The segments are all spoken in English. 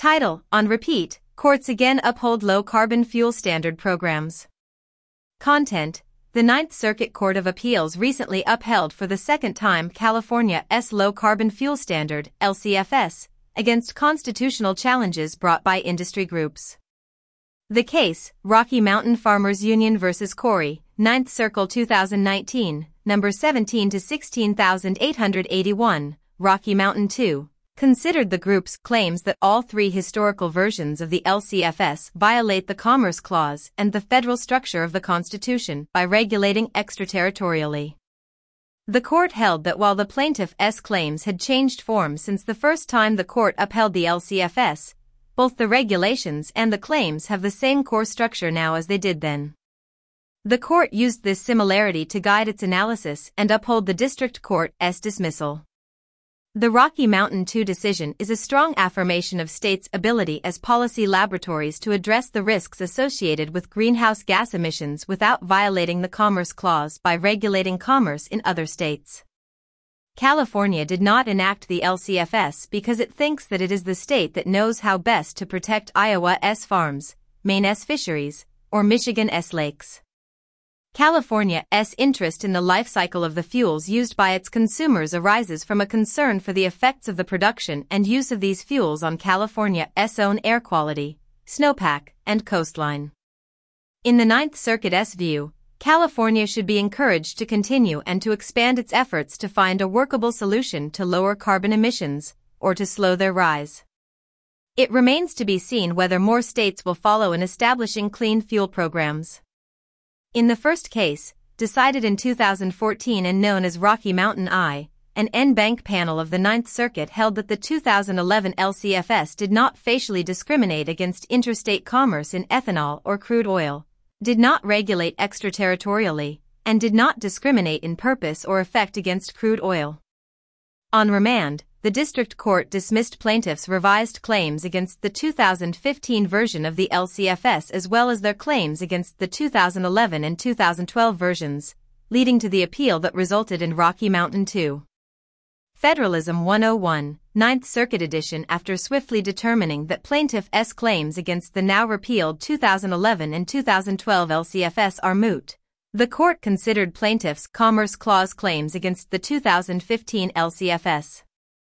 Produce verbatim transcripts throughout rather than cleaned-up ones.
Title: On repeat, courts again uphold low-carbon fuel standard programs. Content: The Ninth Circuit Court of Appeals recently upheld for the second time California's low-carbon fuel standard, L C F S, against constitutional challenges brought by industry groups. The case, Rocky Mountain Farmers Union versus Corey, Ninth Circle two thousand nineteen, number seventeen to sixteen thousand eight hundred eighty-one, Rocky Mountain two, considered the group's claims that all three historical versions of the L C F S violate the Commerce Clause and the federal structure of the Constitution by regulating extraterritorially. The court held that while the plaintiff's claims had changed form since the first time the court upheld the L C F S, both the regulations and the claims have the same core structure now as they did then. The court used this similarity to guide its analysis and uphold the district court's dismissal. The Rocky Mountain two decision is a strong affirmation of states' ability as policy laboratories to address the risks associated with greenhouse gas emissions without violating the Commerce Clause by regulating commerce in other states. California did not enact the L C F S because it thinks that it is the state that knows how best to protect Iowa's farms, Maine's fisheries, or Michigan's lakes. California's interest in the life cycle of the fuels used by its consumers arises from a concern for the effects of the production and use of these fuels on California's own air quality, snowpack, and coastline. In the Ninth Circuit's view, California should be encouraged to continue and to expand its efforts to find a workable solution to lower carbon emissions, or to slow their rise. It remains to be seen whether more states will follow in establishing clean fuel programs. In the first case, decided in two thousand fourteen and known as Rocky Mountain I, an en banc panel of the Ninth Circuit held that the two thousand eleven L C F S did not facially discriminate against interstate commerce in ethanol or crude oil, did not regulate extraterritorially, and did not discriminate in purpose or effect against crude oil. On remand, the district court dismissed plaintiffs' revised claims against the two thousand fifteen version of the L C F S as well as their claims against the two thousand eleven and two thousand twelve versions, leading to the appeal that resulted in Rocky Mountain two. Federalism one oh one, Ninth Circuit edition. After swiftly determining that plaintiffs' claims against the now repealed two thousand eleven and two thousand twelve L C F S are moot, the court considered plaintiffs' Commerce Clause claims against the two thousand fifteen L C F S.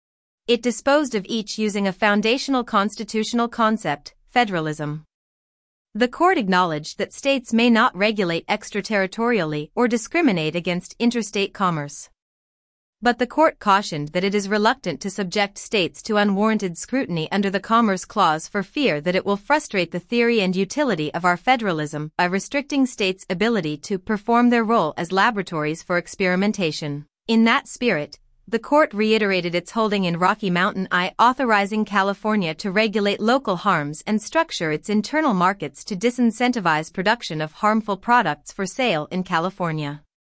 It disposed of each using a foundational constitutional concept, federalism. The court acknowledged that states may not regulate extraterritorially or discriminate against interstate commerce. But the court cautioned that it is reluctant to subject states to unwarranted scrutiny under the Commerce Clause for fear that it will frustrate the theory and utility of our federalism by restricting states' ability to perform their role as laboratories for experimentation. In that spirit, the court reiterated its holding in Rocky Mountain I, authorizing California to regulate local harms and structure its internal markets to disincentivize production of harmful products for sale in California.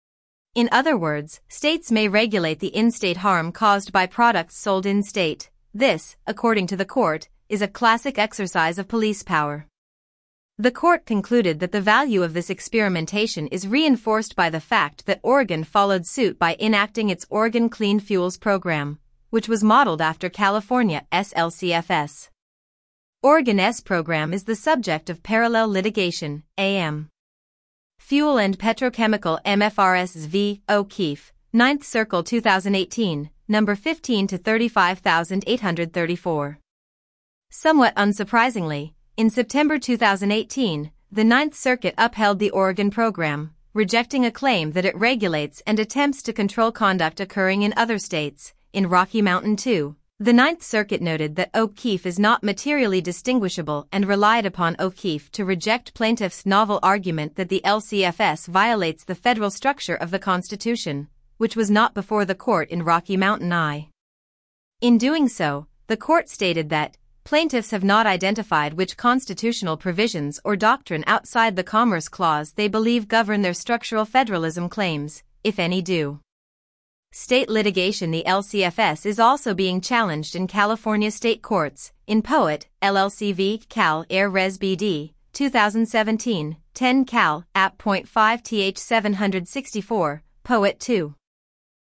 In other words, states may regulate the in-state harm caused by products sold in-state. This, according to the court, is a classic exercise of police power. The court concluded that the value of this experimentation is reinforced by the fact that Oregon followed suit by enacting its Oregon Clean Fuels Program, which was modeled after California's L C F S. Oregon's program is the subject of parallel litigation, A M. Fuel and Petrochemical M F R S v. O'Keefe, Ninth Circle two thousand eighteen, number fifteen to thirty-five thousand eight hundred thirty-four. Somewhat unsurprisingly, in September two thousand eighteen, the Ninth Circuit upheld the Oregon program, rejecting a claim that it regulates and attempts to control conduct occurring in other states. In Rocky Mountain two, the Ninth Circuit noted that O'Keefe is not materially distinguishable and relied upon O'Keefe to reject plaintiffs' novel argument that the L C F S violates the federal structure of the Constitution, which was not before the court in Rocky Mountain I. In doing so, the court stated that plaintiffs have not identified which constitutional provisions or doctrine outside the Commerce Clause they believe govern their structural federalism claims, if any do. State litigation. The L C F S is also being challenged in California state courts, in Poet, L L C v. Cal Air Res B D, two thousand seventeen, ten Cal, App. five Th seven sixty-four, Poet two.